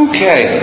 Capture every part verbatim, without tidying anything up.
Okay.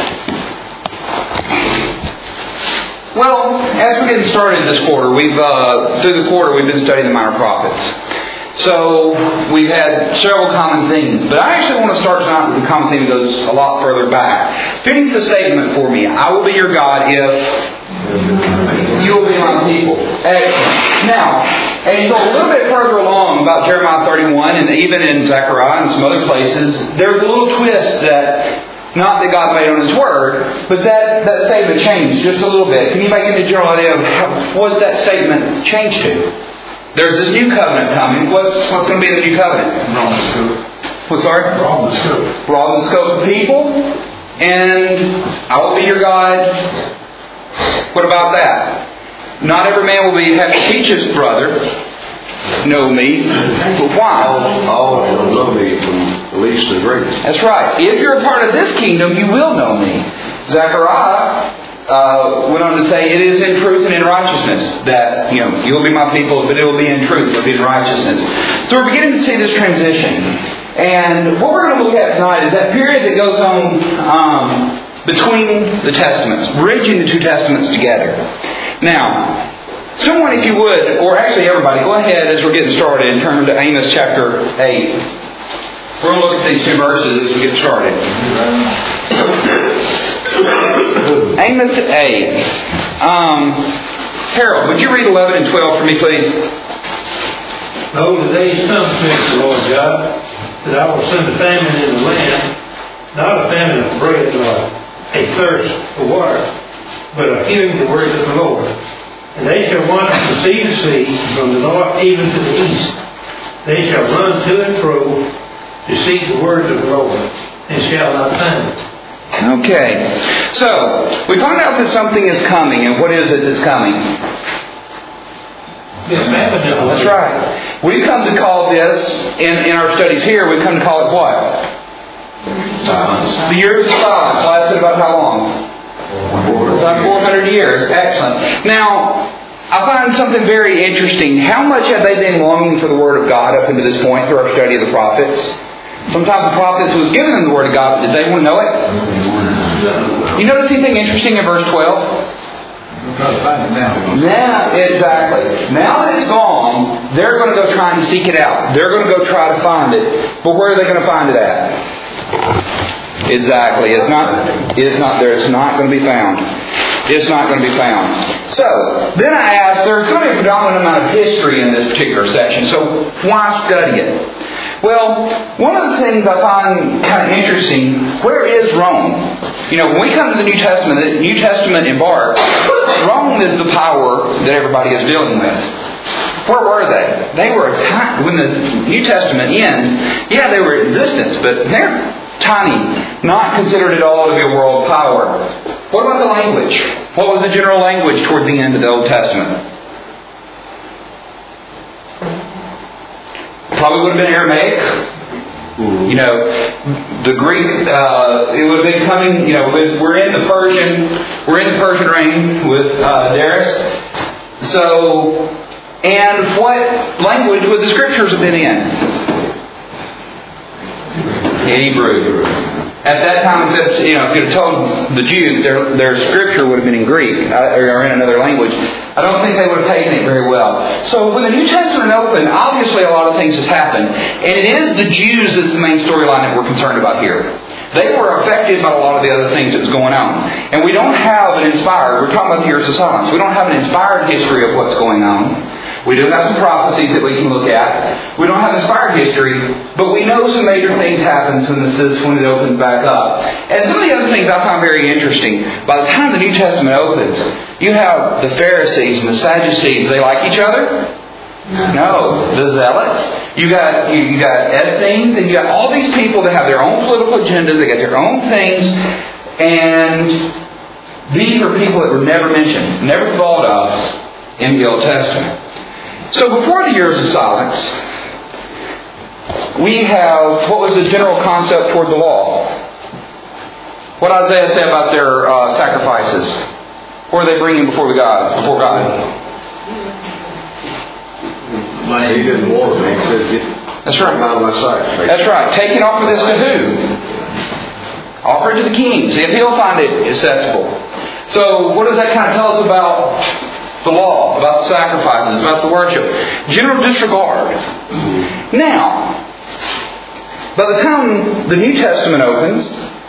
Well, as we're getting started this quarter, we've uh, through the quarter we've been studying the minor prophets. So we've had several common themes, but I actually want to start tonight with a common theme that goes a lot further back. Finish the statement for me. I will be your God if you will be my people. Excellent. Now, and you go a little bit further along about Jeremiah thirty-one, and even in Zechariah and some other places, there's a little twist that. Not that God made on His Word, but that, that statement changed just a little bit. Can you make any general idea of how, what that statement changed to? There's this new covenant coming. What's what's going to be the new covenant? Broaden the scope. What's sorry? Broaden the scope. Broaden the scope of people. And I will be your God. What about that? Not every man will be have to teach his brother. Know me. But why? All, all will know me from the least to the greatest. That's right. If you're a part of this kingdom, you will know me. Zechariah uh, went on to say, it is in truth and in righteousness that, you know, you'll be my people, but it will be in truth, it will be in righteousness. So we're beginning to see this transition. And what we're going to look at tonight is that period that goes on um, between the Testaments, bridging the two Testaments together. Now, someone, if you would, or actually everybody, go ahead as we're getting started and turn to Amos chapter eight. We're going to look at these two verses as we get started. Amos eight. Um, Harold, would you read eleven and twelve for me, please? Behold, the days come, says the Lord God, that I will send a famine in the land, not a famine of bread nor a thirst for water, but of hearing the word of the Lord. And they shall wander from sea to sea, from the north even to the east. They shall run to and fro to seek the word of the Lord, and shall not find it. Okay. So, we found out that something is coming, and what is it that's coming? That's right. We've come to call this, in, in our studies here, we've come to call it what? Silence. The years of silence. Lasted about how long? About four hundred years. Excellent. Now, I find something very interesting. How much have they been longing for the Word of God up until this point through our study of the prophets? Sometimes the prophets was given them the Word of God, but did they want to know it? You notice anything interesting in verse twelve? Now, exactly. Now that it's gone, they're going to go trying to seek it out. They're going to go try to find it. But where are they going to find it at? Exactly. It's not, it's not there. It's not going to be found. It's not going to be found. So, then I asked, there's going to be a predominant amount of history in this particular section. So, why study it? Well, one of the things I find kind of interesting, where is Rome? You know, when we come to the New Testament, the New Testament embarks, Rome is the power that everybody is dealing with. Where were they? They were a time, when the New Testament ends, yeah, they were in existence, but they're tiny, not considered at all to be a world power. What about the language? What was the general language toward the end of the Old Testament? Probably would have been Aramaic. You know, the Greek, uh, it would have been coming, you know, we're in the Persian, we're in the Persian reign with uh, Darius. So, and what language would the Scriptures have been in? Hebrew. At that time, if you know, if you'd have told the Jews their their scripture would have been in Greek or in another language, I don't think they would have taken it very well. So when the New Testament opened, obviously a lot of things has happened, and it is the Jews that's the main storyline that we're concerned about here. They were affected by a lot of the other things that was going on, and we don't have an inspired. We're talking about the years of silence. We don't have an inspired history of what's going on. We do have some prophecies that we can look at. We don't have inspired history, but we know some major things happen when this is when it opens back up. And some of the other things I find very interesting. By the time the New Testament opens, you have the Pharisees and the Sadducees. They like each other? No. The Zealots. You got you, you got Essenes, and you got all these people that have their own political agendas. They got their own things, and these are people that were never mentioned, never thought of in the Old Testament. So before the years of silence, we have, what was the general concept toward the law? What did Isaiah say about their uh, sacrifices? What are they bringing before the God? Before God? My good Lord, man, says, get That's right. out of my sight. That's right. Taking off of this to who? Offer it to the king. See if he'll find it acceptable. So what does that kind of tell us about the law, about the sacrifices, about the worship? General disregard. Now, by the time the New Testament opens,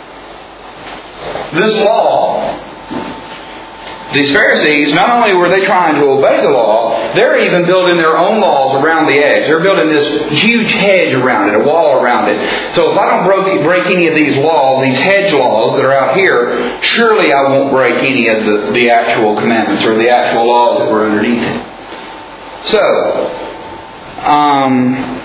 this law, these Pharisees, not only were they trying to obey the law, they're even building their own laws around the edge. They're building this huge hedge around it, a wall around it. So if I don't break, break any of these laws, these hedge laws that are out here, surely I won't break any of the, the actual commandments or the actual laws that were underneath it. So, um,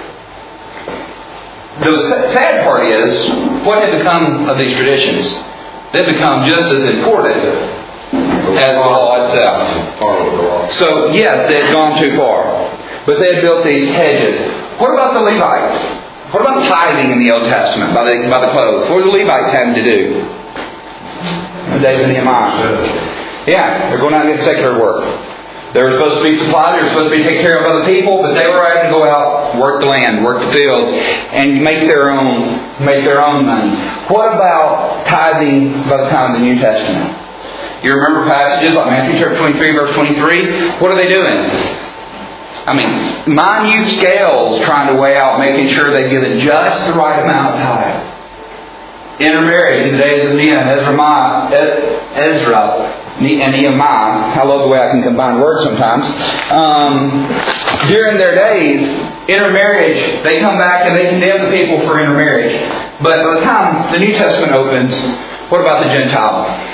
the sad part is, what had become of these traditions? They've become just as important as the law itself. So, yes, they had gone too far. But they had built these hedges. What about the Levites? What about tithing in the Old Testament by the, by the clothes? What were the Levites having to do? The days of Nehemiah. Yeah, they're going out and get secular work. They were supposed to be supplied, they were supposed to be taking care of other people, but they were having to go out, work the land, work the fields, and make their own, make their own money. What about tithing by the time of the New Testament? You remember passages like Matthew chapter twenty-three, verse twenty-three? What are they doing? I mean, minute scales trying to weigh out, making sure they give it just the right amount of tithe. Intermarriage in the days of Nehemiah, Ezra, and Nehemiah. I love the way I can combine words sometimes. Um, during their days, intermarriage, they come back and they condemn the people for intermarriage. But by the time the New Testament opens, what about the Gentile?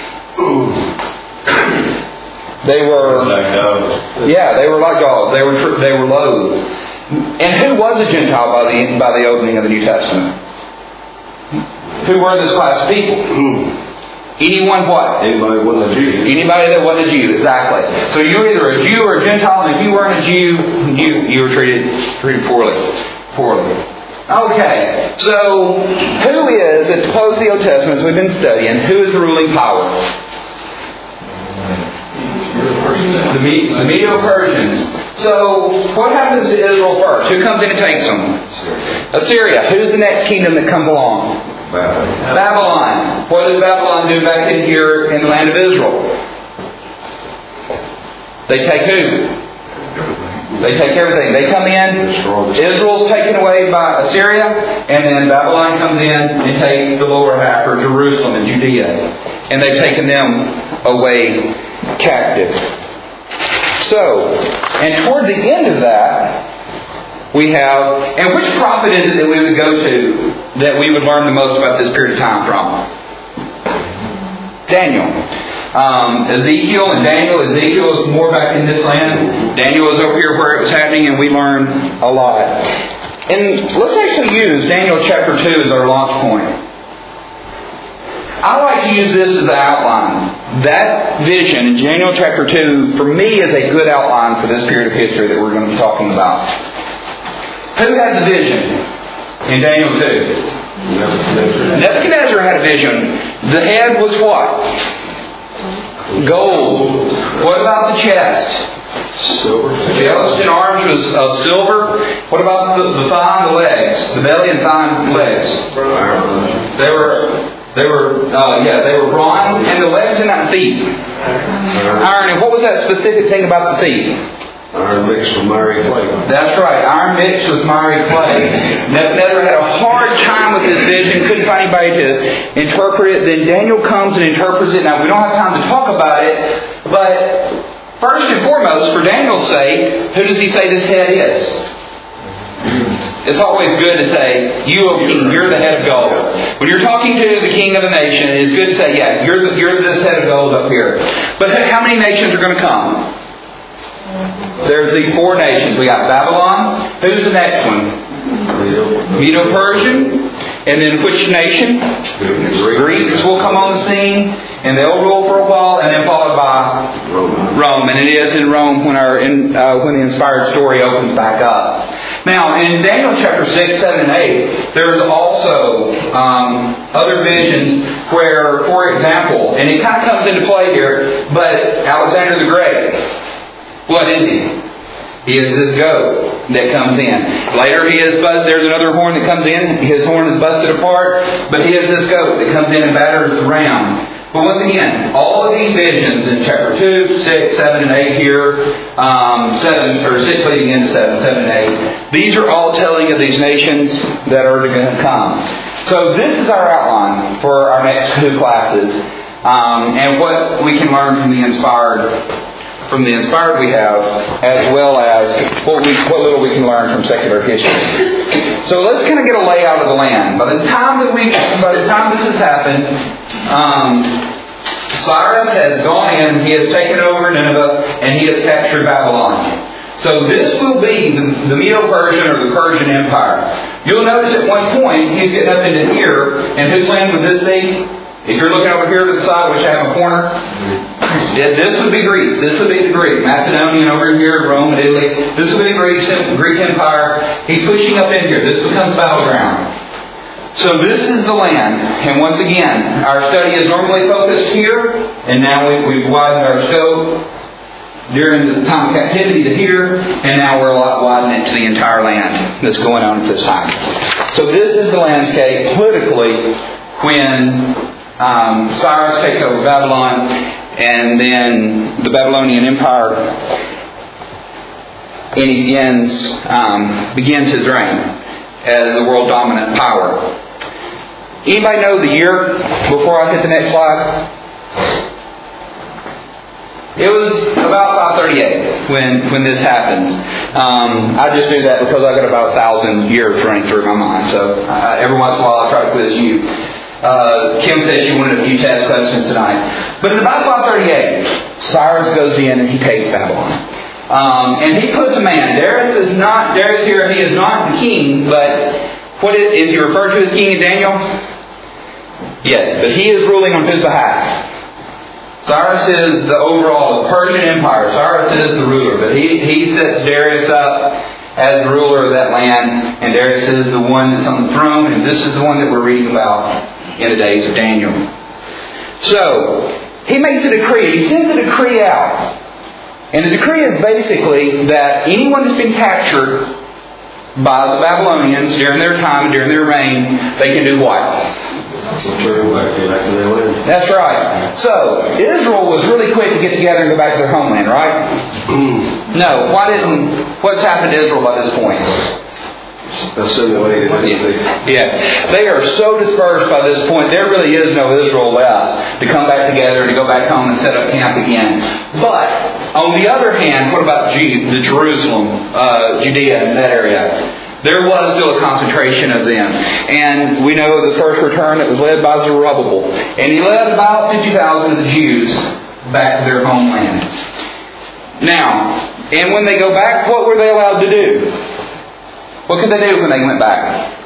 They were like dogs. Yeah, they were like dogs. They were they were loathed. And who was a Gentile by the by the opening of the New Testament? Who were this class of people? Anyone what? Anybody wasn't a Jew. Anybody that wasn't a Jew, exactly. So you were either a Jew or a Gentile, and if you weren't a Jew, you you were treated treated poorly. Poorly. Okay, so who is, at the close of the Old Testament, as we've been studying, who is the ruling power? The, Me- the Medo-Persians. So, what happens to Israel first? Who comes in and takes them? Assyria. Who's the next kingdom that comes along? Babylon. Babylon. What does Babylon do back in here in the land of Israel? They take who? They take everything. They come in, Israel's taken away by Assyria, and then Babylon comes in and takes the lower half, or Jerusalem and Judea. And they've taken them away captive. So, and toward the end of that, we have, and which prophet is it that we would go to that we would learn the most about this period of time from? Daniel. Um, Ezekiel and Daniel. Ezekiel is more back in this land. Daniel is over here where it was happening, and we learn a lot. And let's actually use Daniel chapter two as our launch point. I like to use this as an outline. That vision in Daniel chapter two, for me, is a good outline for this period of history that we're going to be talking about. Who had the vision in Daniel two? Nebuchadnezzar. Nebuchadnezzar had a vision. The head was what? Gold. What about the chest? Silver. The chest and arms was of silver. What about the, the thigh and the legs? The belly and thigh and legs. They were, they were, uh, yeah, they were bronze, and the legs and the feet. Iron. And what was that specific thing about the feet? Iron mixed with miry clay. That's right. Iron mixed with miry clay. Nebuchadnezzar had a hard time with his vision. Couldn't find anybody to interpret it. Then Daniel comes and interprets it. Now, we don't have time to talk about it. But first and foremost, for Daniel's sake, who does he say this head is? It's always good to say, you, O king, you're the head of gold. When you're talking to the king of a nation, it's good to say, yeah, you're, the, you're this head of gold up here. But how many nations are going to come? There's these four nations. We got Babylon. Who's the next one? Medo-Persian. And then which nation? Greeks will come on the scene, and they'll rule for a while, and then followed by Rome. Rome. And it is in Rome when our in, uh, when the inspired story opens back up. Now, in Daniel chapter six, seven, and eight, there's also um, other visions where, for example, and it kind of comes into play here, but Alexander the Great, what is he? He is this goat that comes in. Later he is bust, there's another horn that comes in. His horn is busted apart. But he is this goat that comes in and batters the ram. But once again, all of these visions in chapter two, six, seven, and eight here, um, seven or six leading into seven, seven and eight, these are all telling of these nations that are going to come. So this is our outline for our next two classes, um, and what we can learn from the inspired. From the inspired we have, as well as what, we, what little we can learn from secular history. So let's kind of get a layout of the land. By the time that we, by the time this has happened, um, Cyrus has gone in, he has taken over Nineveh, and he has captured Babylon. So this will be the, the Medo-Persian or the Persian Empire. You'll notice at one point he's getting up into here, and whose land would this be? If you're looking over here to the side, which I have a corner, this would be Greece. This would be the Greek. Macedonian over here, Rome and Italy. This would be the Greek, Greek Empire. He's pushing up in here. This becomes battleground. So this is the land. And once again, our study is normally focused here. And now we, we've widened our scope during the time of captivity to here. And now we're widening it to the entire land that's going on at this time. So this is the landscape politically when Um, Cyrus takes over Babylon, and then the Babylonian Empire and he begins, um, begins his reign as the world dominant power. Anybody know the year before I hit the next slide? It was about five thirty-eight when, when this happens. Um, I just do that because I've got about a thousand years running through my mind. So uh, every once in a while I try to quiz you. Uh, Kim said she wanted a few test questions tonight. But in about five thirty-eight, Cyrus goes in and he takes Babylon. Um, and he puts a man. Darius is not, Darius here, he is not the king, but what is, is he referred to as king in Daniel? Yes, but he is ruling on his behalf. Cyrus is the overall the Persian Empire. Cyrus is the ruler, but he, he sets Darius up as the ruler of that land, and Darius is the one that's on the throne, and this is the one that we're reading about in the days of Daniel. So, he makes a decree. He sends a decree out. And the decree is basically that anyone that's been captured by the Babylonians during their time, during their reign, they can do what? That's right. So, Israel was really quick to get together and go back to their homeland, right? No. Why didn't... What's happened to Israel by this point? Assimilated. Yeah. They are so dispersed by this point, there really is no Israel left to come back together, to go back home and set up camp again. But, on the other hand, what about the Jerusalem, uh, Judea, and that area? There was still a concentration of them. And we know the first return that was led by Zerubbabel. And he led about fifty thousand of the Jews back to their homeland. Now, and when they go back, what were they allowed to do? What could they do when they went back?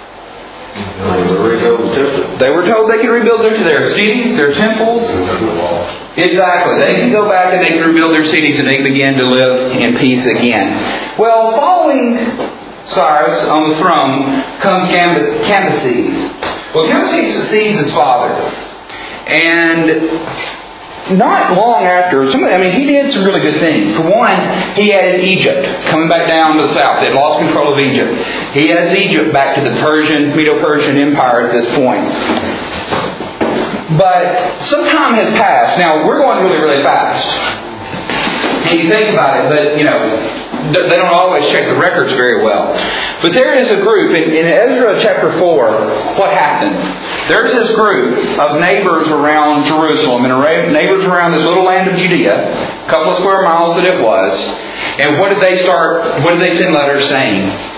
They were told they could rebuild their, their cities, their temples. Exactly. They could go back and they could rebuild their cities and they could begin to live in peace again. Well, following Cyrus on the throne comes Cambyses. Well, Cambyses succeeds his father. And not long after, some, I mean, he did some really good things. For one, he added Egypt, coming back down to the south. They had lost control of Egypt. He adds Egypt back to the Persian, Medo-Persian Empire at this point. But some time has passed. Now, we're going really, really fast. And you think about it, but, you know, they don't always check the records very well. But there is a group, in, in Ezra chapter four, what happened? There's this group of neighbors around Jerusalem, and neighbors around this little land of Judea, a couple of square miles that it was. And what did they start, what did they send letters saying?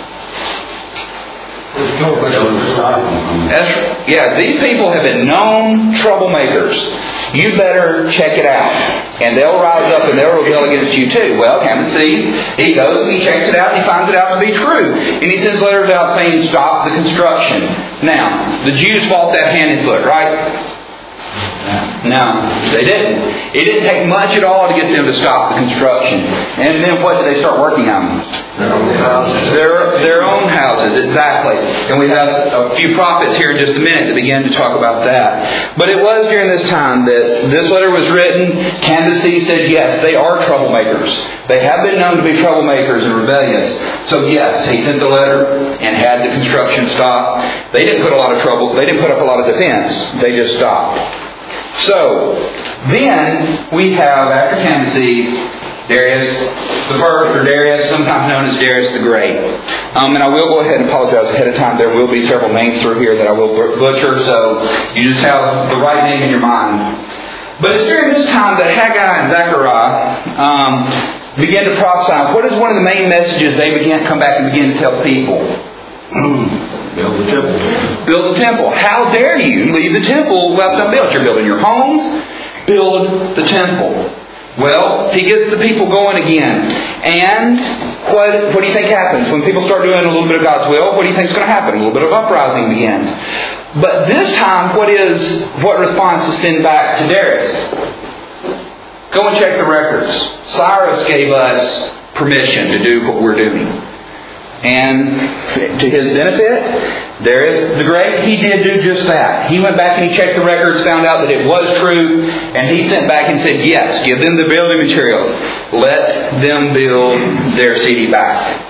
That's, yeah, these people have been known troublemakers. You better check it out. And they'll rise up and they'll rebel against you too. Well, Cambyses, he goes and he checks it out and he finds it out to be true. And he sends letters out saying, stop the construction. Now, the Jews fought that hand and foot, right? No, they didn't. It didn't take much at all to get them to stop the construction. And then what did they start working on? Their own houses. Their, their own houses, exactly. And we have a few prophets here in just a minute to begin to talk about that. But it was during this time that this letter was written. Cambyses said, yes, they are troublemakers. They have been known to be troublemakers and rebellious. So yes, he sent the letter and had the construction stopped. They didn't put a lot of trouble. They didn't put up a lot of defense. They just stopped. So, then we have, after Cambyses, Darius the First, or Darius, sometimes known as Darius the Great. Um, and I will go ahead and apologize ahead of time. There will be several names through here that I will butcher, so you just have the right name in your mind. But it's during this time that Haggai and Zechariah um, began to prophesy. What is one of the main messages they began to come back and begin to tell people? Build the temple. Build the temple. How dare you leave the temple left unbuilt? You're building your homes. Build the temple. Well, he gets the people going again. And what, what do you think happens? When people start doing a little bit of God's will, what do you think is going to happen? A little bit of uprising begins. But this time, what is what response is sent back to Darius? Go and check the records. Cyrus gave us permission to do what we're doing. And to his benefit, Darius the Great, he did do just that. He went back and he checked the records, found out that it was true, and he sent back and said, yes, give them the building materials. Let them build their city back.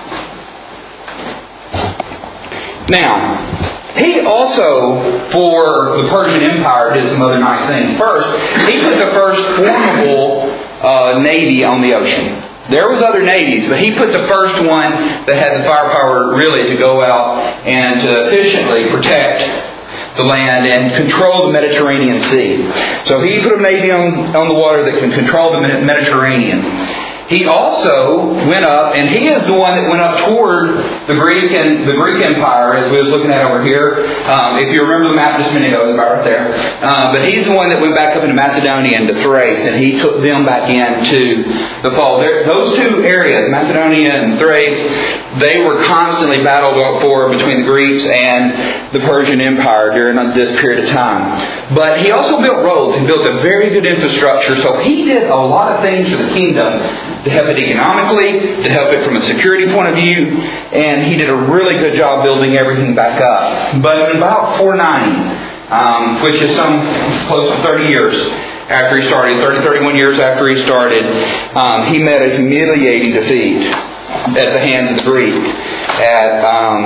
Now, he also, for the Persian Empire, did some other nice things. First, he put the first formable uh, navy on the ocean. There was other navies, but he put the first one that had the firepower really to go out and to efficiently protect the land and control the Mediterranean Sea. So he put a navy on, on the water that can control the Mediterranean. He also went up, and he is the one that went up toward the Greek and the Greek Empire, as we was looking at over here. Um, if you remember the map just a minute ago, it was about right there. Uh, but he's the one that went back up into Macedonia and to Thrace, and he took them back into the fall. There, those two areas, Macedonia and Thrace, they were constantly battled for between the Greeks and the Persian Empire during this period of time. But he also built roads and built a very good infrastructure, so he did a lot of things for the kingdom to help it economically, to help it from a security point of view, and he did a really good job building everything back up. But in about four ninety, um, which is some close to thirty years after he started, thirty, thirty-one years after he started, um, he met a humiliating defeat at the hands of the Greek at, um,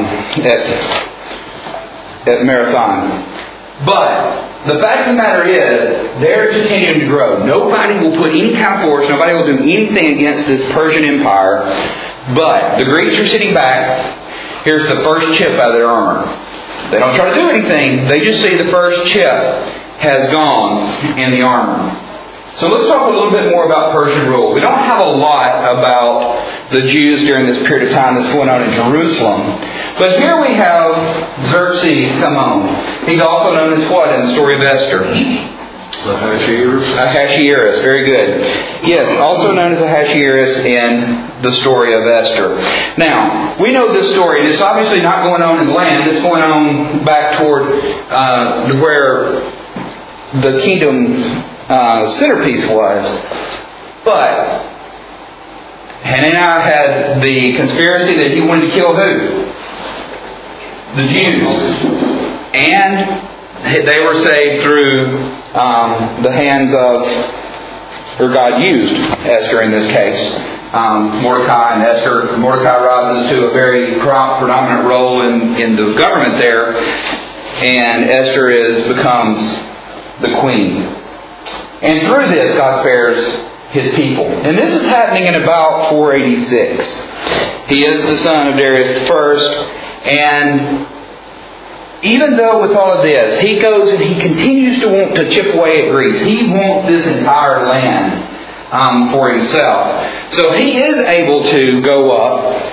at, at Marathon. But the fact of the matter is, they're continuing to grow. Nobody will put any kind of force, nobody will do anything against this Persian Empire. But the Greeks are sitting back. Here's the first chip out of their armor. They don't try to do anything. They just see the first chip has gone in the armor. So let's talk a little bit more about Persian rule. We don't have a lot about the Jews during this period of time that's going on in Jerusalem. But here we have Xerxes come on. He's also known as what in the story of Esther? Ahasuerus. Ahasuerus, very good. Yes, also known as Ahasuerus in the story of Esther. Now, we know this story, and it's obviously not going on in the land. It's going on back toward uh, where the kingdom uh, centerpiece was. But Hananiah had the conspiracy that he wanted to kill who? The Jews. And they were saved through um, the hands of, or God used Esther in this case. Um, Mordecai and Esther. Mordecai rises to a very predominant role in, in the government there. And Esther is becomes the queen. And through this, God spares His people. And this is happening in about four eighty-six. He is the son of Darius the First. And even though with all of this, he goes and he continues to want to chip away at Greece. He wants this entire land um, for himself. So he is able to go up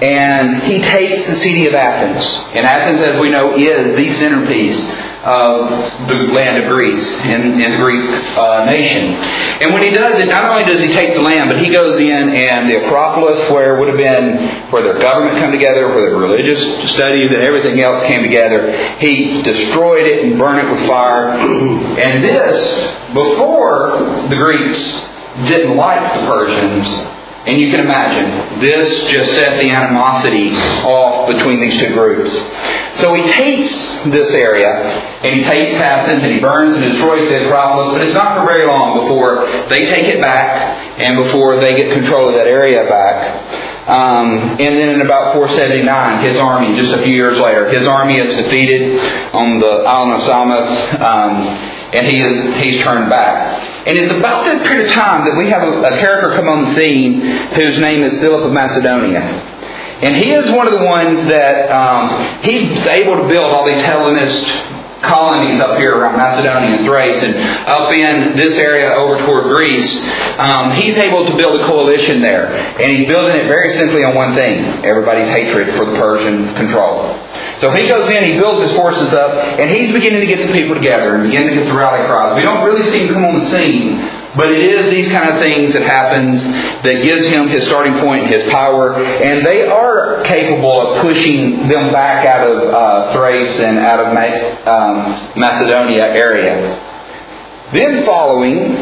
and he takes the city of Athens. And Athens, as we know, is the centerpiece of the land of Greece, in, in the Greek uh, nation. And when he does it, not only does he take the land, but he goes in and the Acropolis, where it would have been where their government come together, where the religious studies and everything else came together, he destroyed it and burned it with fire. And this, before the Greeks didn't like the Persians. And you can imagine, this just set the animosity off between these two groups. So he takes this area, and he takes Athens, and he burns and destroys the Acropolis, but it's not for very long before they take it back, and before they get control of that area back. Um, and then in about four seventy-nine, his army, just a few years later, his army is defeated on the island of Samos, um, and he is he's turned back. And it's about this period of time that we have a, a character come on the scene whose name is Philip of Macedonia. And he is one of the ones that um, he's able to build all these Hellenist colonies up here around Macedonia and Thrace, and up in this area over toward Greece. Um, he's able to build a coalition there. And he's building it very simply on one thing: everybody's hatred for the Persian control. So he goes in, he builds his forces up, and he's beginning to get the people together and beginning to get the rally cries. We don't really see him come on the scene, but it is these kind of things that happens that gives him his starting point and his power. And they are capable of pushing them back out of uh, Thrace and out of Ma- um, Macedonia area. Then following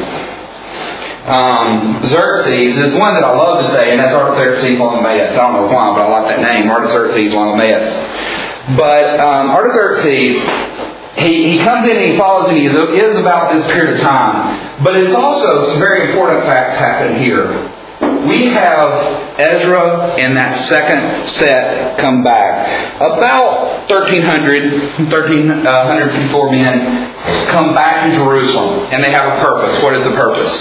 um, Xerxes is one that I love to say, and that's Artaxerxes Longimanus. I don't know why, but I like that name, Artaxerxes Longimanus. But um, Artaxerxes, he, he comes in and he follows, and he is, is about this period of time. But it's also some very important facts happen here. We have Ezra and that second set come back. About thirteen hundred, thirteen fifty-four men come back to Jerusalem, and they have a purpose. What is the purpose?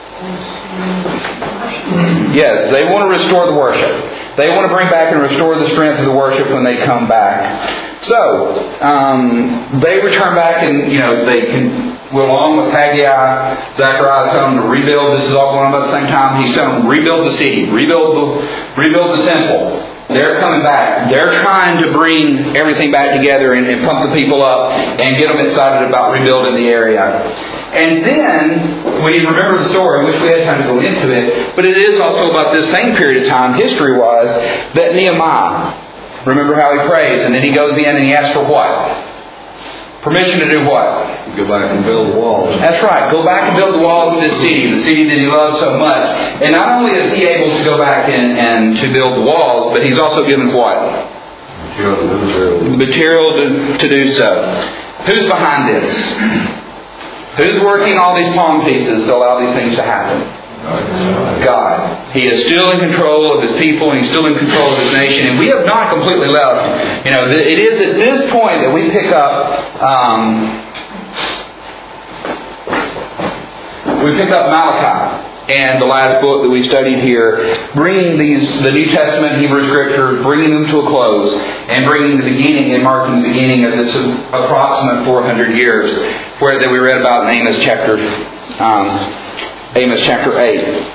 Yes, they want to restore the worship. They want to bring back and restore the strength of the worship when they come back. So, um, they return back, and, you know, they can, well, along with Haggai, Zechariah is telling them to rebuild. This is all going on at the same time. He's telling them to rebuild the city, rebuild the, rebuild the temple. They're coming back. They're trying to bring everything back together and, and pump the people up and get them excited about rebuilding the area. And then, when you remember the story, I wish we had time to go into it, but it is also about this same period of time, history-wise, that Nehemiah, remember how he prays, and then he goes in and he asks for what? Permission to do what? Go back and build the walls. That's right. Go back and build the walls of this city, the city that he loves so much. And not only is he able to go back and, and to build the walls, but he's also given what? Material. The material to, to do so. Who's behind this? Who's working all these palm pieces to allow these things to happen? God. He is still in control of His people, and He's still in control of His nation. And we have not completely left. You know, it is at this point that we pick up um, we pick up Malachi. And the last book that we studied here, bringing these, the New Testament Hebrew Scriptures, bringing them to a close, and bringing the beginning and marking the beginning of this approximate four hundred years, where that we read about in Amos chapter, um, Amos chapter eight.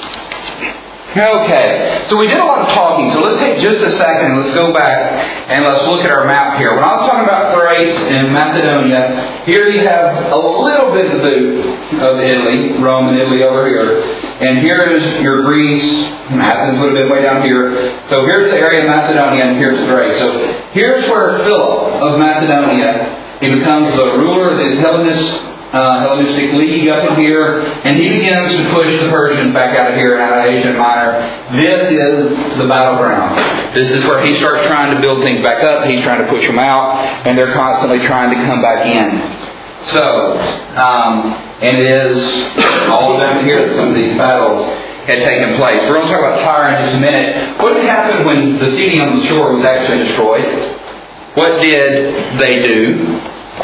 Okay, so we did a lot of talking, so let's take just a second and let's go back and let's look at our map here. When I was talking about Thrace and Macedonia, here you have a little bit of the of Italy, Rome and Italy over here. And here is your Greece, Athens would have been way down here. So here's the area of Macedonia, and here's Thrace. So here's where Philip of Macedonia, he becomes the ruler of this Hellenist Uh, Hellenistic League up in here, and he begins to push the Persians back out of here and out of Asia Minor. This is the battleground. This is where he starts trying to build things back up. He's trying to push them out, and they're constantly trying to come back in. So, um, and it is all down here that some of these battles had taken place. We're going to talk about Tyre in just a minute. What happened when the city on the shore was actually destroyed? What did they do?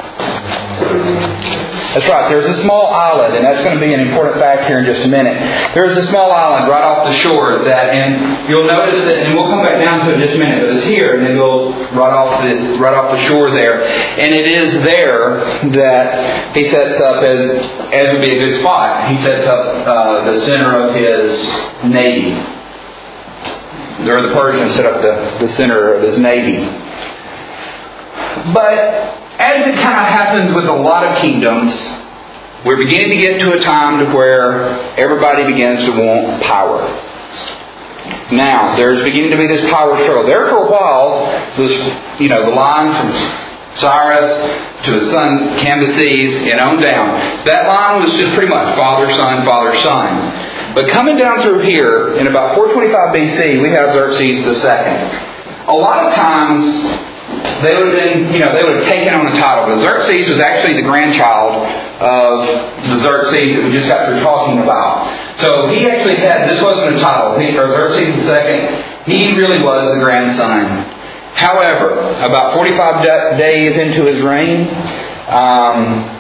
That's right. There's a small island, and that's going to be an important fact here in just a minute. There's a small island right off the shore that, and you'll notice that, and we'll come back down to it in just a minute, but it's here, and then we'll right off the right off the shore there, and it is there that he sets up as as would be a good spot. He sets up uh, the center of his navy. or the Persians set up the, the center of his navy. But as it kind of happens with a lot of kingdoms, we're beginning to get to a time to where everybody begins to want power. Now, there's beginning to be this power struggle. There for a while, this, you know, the line from Cyrus to his son Cambyses and on down, that line was just pretty much father, son, father, son. But coming down through here, in about four twenty-five B C, we have Xerxes the Second. A lot of times, they would have been, you know, they would have taken on a title. But Xerxes was actually the grandchild of the Xerxes that we just got through talking about. So he actually had, this wasn't a title, he, or Xerxes the Second, he really was the grandson. However, about forty-five days into his reign, um,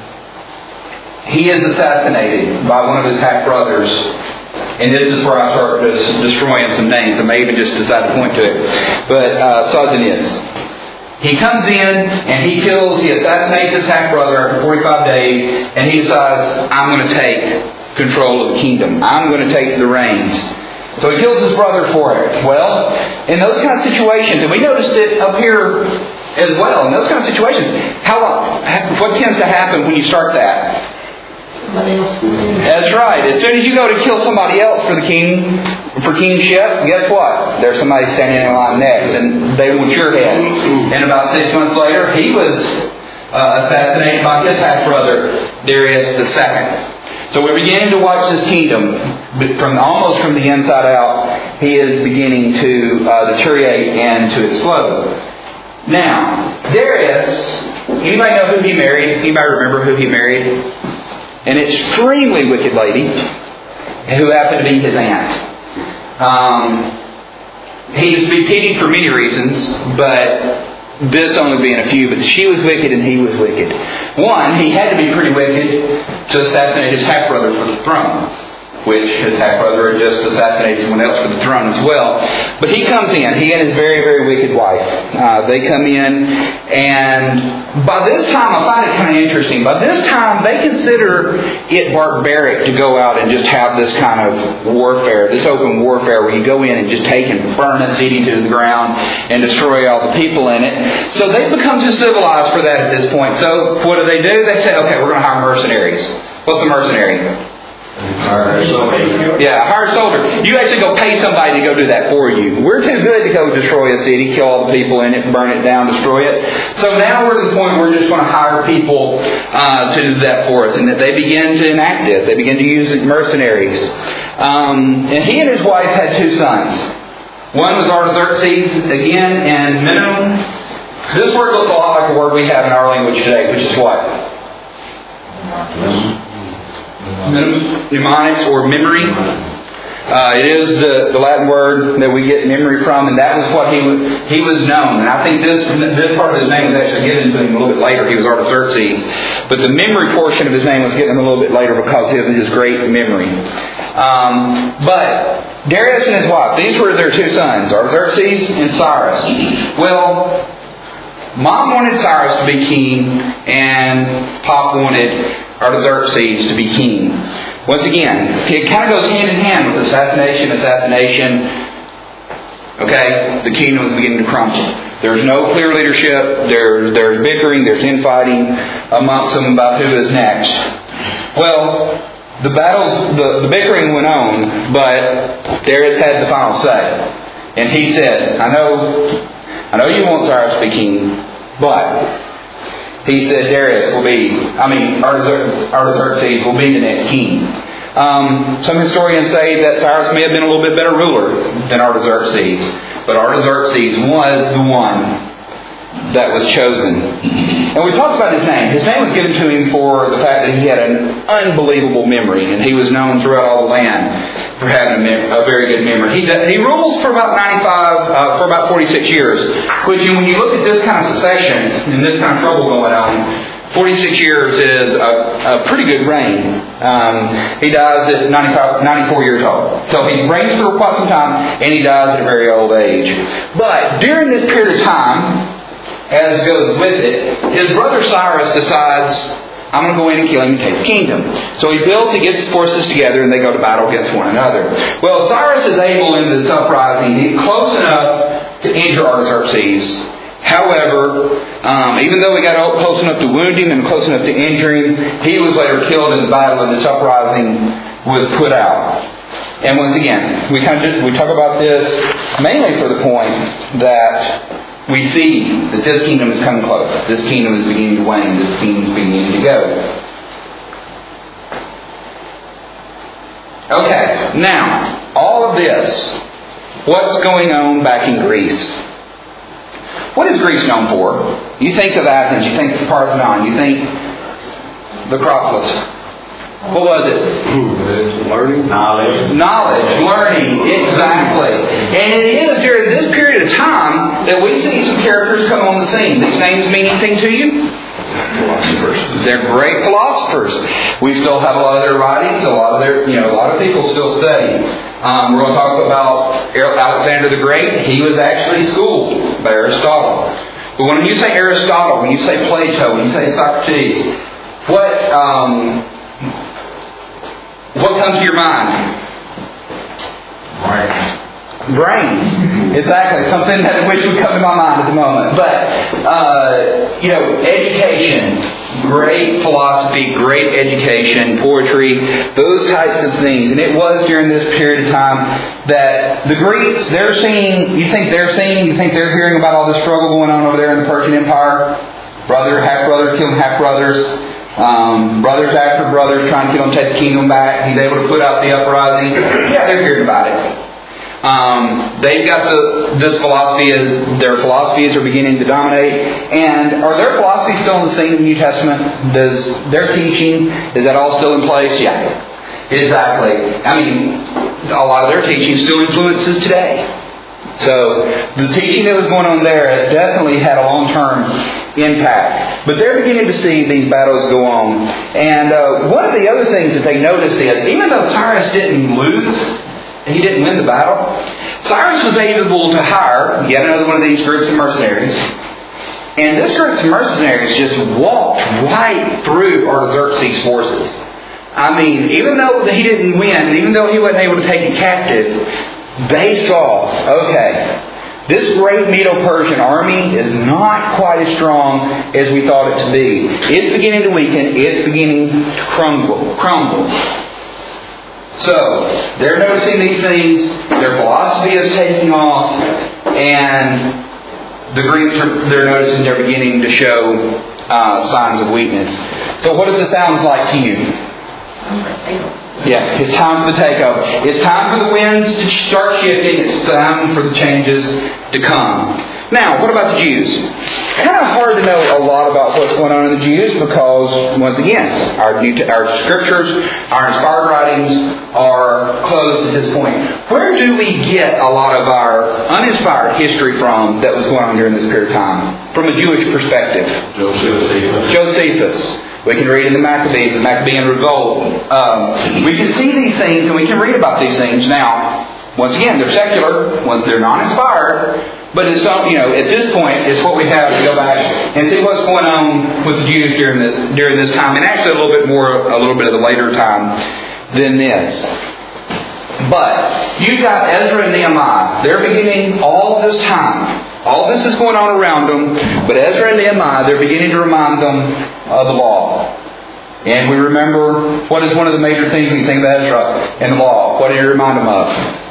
he is assassinated by one of his half-brothers. And this is where I start destroying some names. I may even just decide to point to it. But uh, Sosthenes. He comes in and he kills, he assassinates his half-brother after forty-five days, and he decides, I'm going to take control of the kingdom. I'm going to take the reins. So he kills his brother for it. Well, in those kind of situations, and we noticed it up here as well, in those kind of situations, how what tends to happen when you start that? That's right. As soon as you go to kill somebody else for the king, for kingship, guess what? There's somebody standing in line next, and they want your head. And about six months later, he was uh, assassinated by his half-brother, Darius the Second. So we're beginning to watch this kingdom from almost from the inside out. He is beginning to uh, deteriorate and to explode. Now, Darius, anybody know who he married? Anybody remember who he married? An extremely wicked lady who happened to be his aunt. Um, he is to be pitied for many reasons, but this only being a few. But she was wicked and he was wicked. One, he had to be pretty wicked to assassinate his half-brother for the throne, which his half-brother had just assassinated someone else for the throne as well. But he comes in, he and his very, very wicked wife. Uh, they come in, and by this time, I find it kind of interesting, by this time they consider it barbaric to go out and just have this kind of warfare, this open warfare where you go in and just take and burn a city to the ground and destroy all the people in it. So they've become too civilized for that at this point. So what do they do? They say, okay, we're going to hire mercenaries. What's a mercenary? Yeah, a hired soldier. You actually go pay somebody to go do that for you. We're too good to go destroy a city, kill all the people in it, burn it down, destroy it. So now we're to the point where we're just going to hire people uh, to do that for us. And that they begin to enact it. They begin to use mercenaries. Um, and he and his wife had two sons. One was Artaxerxes, again, and Menon. This word looks a lot like a word we have in our language today, which is what? Mnemonics or memory. Uh, it is the, the Latin word that we get memory from, and that was what he was, he was known. And I think this this part of his name was actually given to him a little bit later. He was Artaxerxes. But the memory portion of his name was given a little bit later because of his great memory. Um, but Darius and his wife, these were their two sons, Artaxerxes and Cyrus. Well, Mom wanted Cyrus to be king, and Pop wanted Artaxerxes to be king. Once again, it kind of goes hand in hand with assassination, assassination. Okay, the kingdom is beginning to crumble. There's no clear leadership. There's there's bickering. There's infighting amongst them about who is next. Well, the battles, the, the bickering went on, but Darius had the final say, and he said, "I know, I know you want Cyrus to be king, but." He said Darius will be, I mean, Artaxerxes will be the next king. Um, some historians say that Cyrus may have been a little bit better ruler than Artaxerxes. But Artaxerxes was the one that was chosen. And we talked about his name. His name was given to him for the fact that he had an unbelievable memory. And he was known throughout all the land for having a, mem- a very good memory. He, he rules for about ninety-five, uh, for about forty-six years. Which, when you look at this kind of succession and this kind of trouble going on, forty-six years is a, a pretty good reign. Um, he dies at ninety-five, ninety-four years old. So he reigns for quite some time, and he dies at a very old age. But during this period of time, as goes with it, his brother Cyrus decides I'm going to go in and kill him and take the kingdom. So he builds, he gets his forces together, and they go to battle against one another. Well, Cyrus is able in this uprising, he's close enough to injure Artaxerxes. However, um, even though he got close enough to wound him and close enough to injure him, he was later killed in the battle, and this uprising was put out. And once again, we kind of just, we talk about this mainly for the point that we see that this kingdom is coming close. This kingdom is beginning to wane. This kingdom is beginning to go. Okay, now, all of this, what's going on back in Greece? What is Greece known for? You think of Athens, you think of the Parthenon, you think the Acropolis. What was it? Learning. Knowledge. Knowledge. Learning. Exactly. And it is during this period of time that we see some characters come on the scene. These names mean anything to you? Philosophers. They're great philosophers. We still have a lot of their writings. A lot of their, you know, a lot of people still study. Um, we're going to talk about Alexander the Great. He was actually schooled by Aristotle. But when you say Aristotle, when you say Plato, when you say Socrates, what um, what comes to your mind? Right. Brain. Exactly. Something that I wish would come to my mind at the moment. But, uh, you know, education, great philosophy, great education, poetry, those types of things. And it was during this period of time that the Greeks, they're seeing, you think they're seeing, you think they're hearing about all the struggle going on over there in the Persian Empire? Brother, half-brothers killing half-brothers. Um, brothers after brothers trying to kill him, take the kingdom back. He's able to put out the uprising. Yeah, they're hearing about it. Um, they've got the this philosophy is their philosophies are beginning to dominate. And are their philosophies still in the same in the New Testament? Does their teaching, is that all still in place? Yeah, exactly. I mean, a lot of their teaching still influences today. So the teaching that was going on there definitely had a long-term impact. But they're beginning to see these battles go on. And uh, one of the other things that they notice is, even though Cyrus didn't lose, he didn't win the battle, Cyrus was able to hire yet another one of these groups of mercenaries. And this group of mercenaries just walked right through Artaxerxes' forces. I mean, even though he didn't win, and even though he wasn't able to take it captive, they saw, okay, this great Medo-Persian army is not quite as strong as we thought it to be. It's beginning to weaken. It's beginning to crumble. crumble. So, they're noticing these things. Their philosophy is taking off. And the Greeks, are, they're noticing they're beginning to show uh, signs of weakness. So what does this sound like to you? Yeah, it's time for the takeover. It's time for the winds to start shifting. It's time for the changes to come. Now, what about the Jews? It's kind of hard to know a lot about what's going on in the Jews because, once again, our, New, our scriptures, our inspired writings are closed at this point. Where do we get a lot of our uninspired history from that was going on during this period of time? From a Jewish perspective. Josephus. Josephus. We can read in the Maccabees, the Maccabean revolt. Um, we can see these things and we can read about these things. Now, once again, they're secular. Once they're non-inspired. But it's some, you know, at this point, it's what we have to go back and see what's going on with the Jews during the, during this time, and actually a little bit more, a little bit of the later time than this. But you've got Ezra and Nehemiah. They're beginning all this time. All this is going on around them, but Ezra and Nehemiah, they're beginning to remind them of the law. And we remember, what is one of the major things when you think of Ezra and the law? What do you remind them of?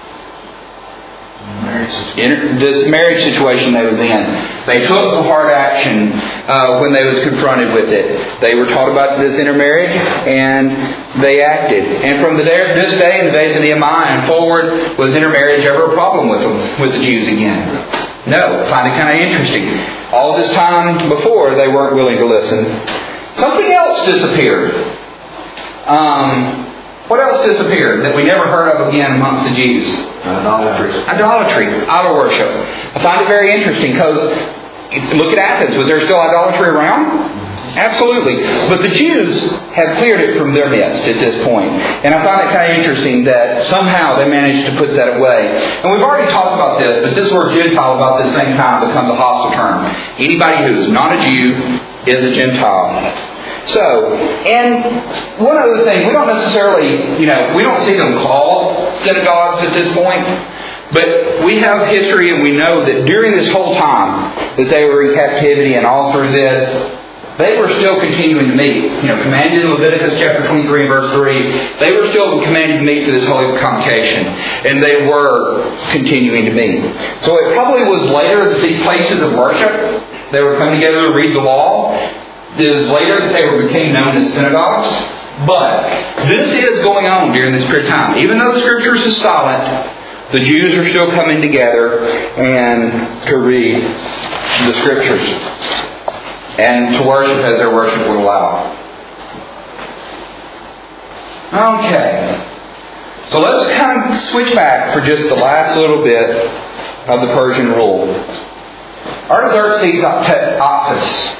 Marriage. This marriage situation they was in. They took the hard action uh, when they was confronted with it. They were taught about this intermarriage, and they acted. And from the day, this day, in the days of Nehemiah and forward, was intermarriage ever a problem with them, with the Jews again? No. I find it kind of interesting. All this time before, they weren't willing to listen. Something else disappeared. Um... What else disappeared that we never heard of again amongst the Jews? Idolatry. Idolatry. Idol worship. I find it very interesting because look at Athens. Was there still idolatry around? Absolutely. But the Jews have cleared it from their midst at this point. And I find it kind of interesting that somehow they managed to put that away. And we've already talked about this, but this word Gentile about the same time becomes a hostile term. Anybody who is not a Jew is a Gentile. So, and one other thing, we don't necessarily, you know, we don't see them called synagogues at this point, but we have history and we know that during this whole time that they were in captivity and all through this, they were still continuing to meet. You know, commanded in Leviticus chapter twenty-three and verse three, they were still commanded to meet for this holy convocation. And they were continuing to meet. So it probably was later that these places of worship, they were coming together to read the law. It was later that they were became known as synagogues. But this is going on during this period of time. Even though the Scriptures is silent, the Jews are still coming together and to read the Scriptures and to worship as their worship would allow. Okay. So let's kind of switch back for just the last little bit of the Persian rule. Artaxerxes Octus.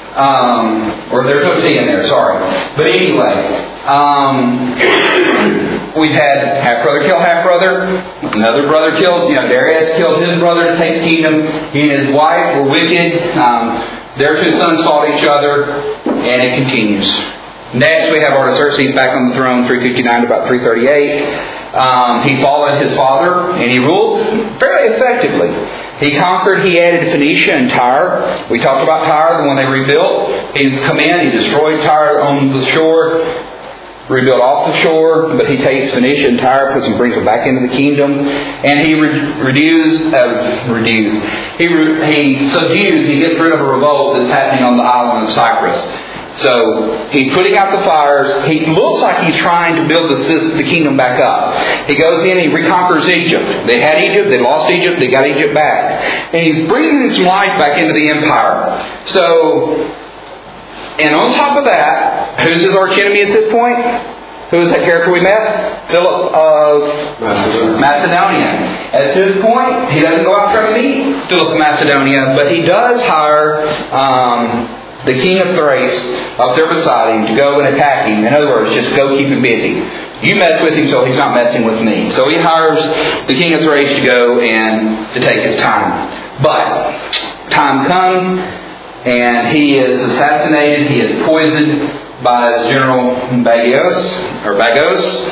Um, or there's no T in there, sorry. But anyway, um, we've had half-brother kill half-brother. Another brother killed, you know, Darius killed his brother to take the kingdom. He and his wife were wicked. Um, Their two sons fought each other, and it continues. Next, we have Artaxerxes back on the throne, three fifty-nine to about three thirty-eight. Um, he followed his father, and he ruled fairly effectively. He conquered, he added Phoenicia and Tyre. We talked about Tyre, the one they rebuilt. He's come in, he destroyed Tyre on the shore, rebuilt off the shore, but he takes Phoenicia and Tyre, puts them, brings them back into the kingdom, and he re- reduces, uh, reduces, he re- he subdues, he gets rid of a revolt that's happening on the island of Cyprus. So he's putting out the fires. He looks like he's trying to build the, the kingdom back up. He goes in, he reconquers Egypt. They had Egypt, they lost Egypt, they got Egypt back, and he's bringing some life back into the empire. So. And on top of that, who's his archenemy at this point? Who is that character we met? Philip of Macedonia. Macedonia. At this point, he doesn't go out trying to meet Philip of Macedonia, but he does hire um, the king of Thrace up there beside him to go and attack him. In other words, just go keep him busy. You mess with him, so he's not messing with me. So he hires the king of Thrace to go and to take his time. But time comes, and he is assassinated. He is poisoned by his general Bagos, or Bagos,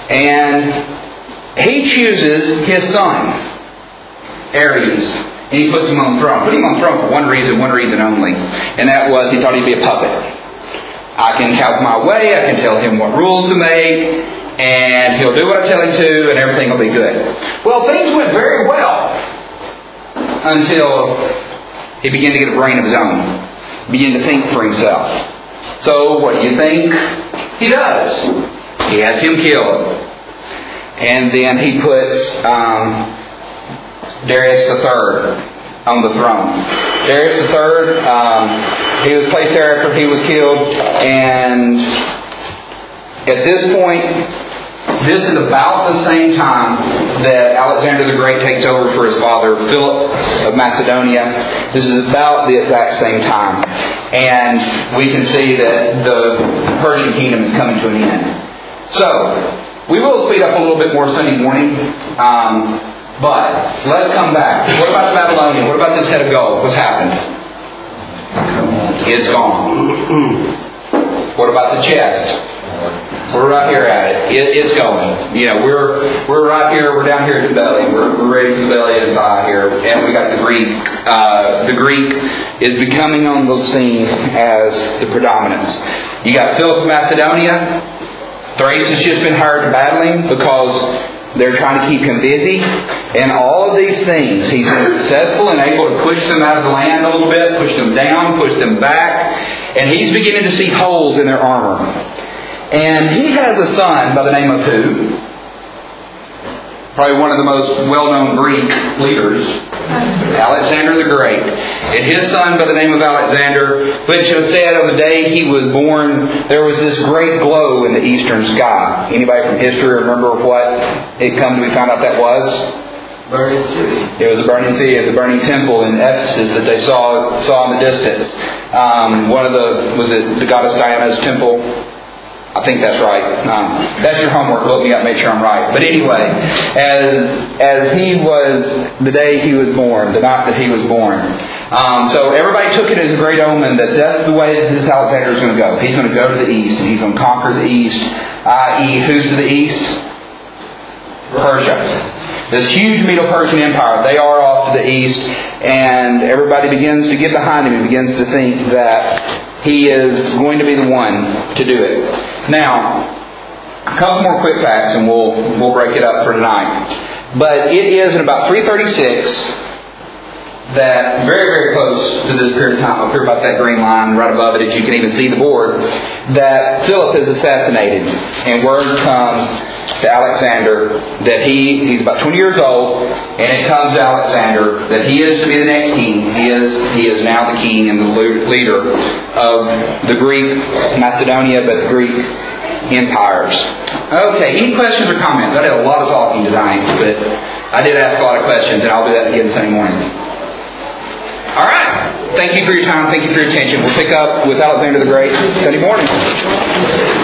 and he chooses his son, Ares, and he puts him on the throne. Put him on the throne for one reason, one reason only, and that was he thought he'd be a puppet. I can have my way. I can tell him what rules to make, and he'll do what I tell him to, and everything will be good. Well, things went very well until he began to get a brain of his own. Began to think for himself. So what do you think he does? He has him killed. And then he puts um, Darius the third on the throne. Darius the third, um, he was placed there after he was killed. And at this point, this is about the same time that Alexander the Great takes over for his father, Philip of Macedonia. This is about the exact same time. And we can see that the Persian kingdom is coming to an end. So, we will speed up a little bit more Sunday morning. Um, but, let's come back. What about Babylonia? What about this head of gold? What's happened? It's gone. What about the chest? We're right here at it. it. It's going. You know, we're we're right here. We're down here at the belly. We're, we're ready for the belly to die here, and we got the Greek. Uh, the Greek is becoming on the scene as the predominance. You got Philip of Macedonia. Thrace has just been hired to battling because they're trying to keep him busy, and all of these things he's been successful and able to push them out of the land a little bit, push them down, push them back, and he's beginning to see holes in their armor. And he has a son by the name of who? Probably one of the most well-known Greek leaders, Alexander the Great. And his son by the name of Alexander, which was said on the day he was born, there was this great glow in the eastern sky. Anybody from history remember what it come to be found out that was? Burning city. It was the burning city, the burning temple in Ephesus that they saw saw in the distance. Um, one of the, was it the goddess Diana's temple? I I think that's right. Um, that's your homework. Look me up, make sure I'm right. But anyway, as as he was, the day he was born, the night that he was born. Um, so everybody took it as a great omen that that's the way that this Alexander is going to go. He's going to go to the east, and he's going to conquer the east, that is, who's to the east? Persia. This huge Medo-Persian Empire, they are off to the east, and everybody begins to get behind him and begins to think that he is going to be the one to do it. Now, a couple more quick facts and we'll we'll break it up for tonight. But it is in about three thirty-six that, very, very close to this period of time, up here about that green line right above it, as you can even see the board, that Philip is assassinated. And word comes to Alexander that he he's about twenty years old, and it comes to Alexander that he is to be the next king. He is he is now the king and the leader of the Greek Macedonia, but the Greek empires. Okay, any questions or comments? I did a lot of talking tonight, but I did ask a lot of questions, and I'll do that again Sunday morning. All right. Thank you for your time. Thank you for your attention. We'll pick up with Alexander the Great Sunday morning.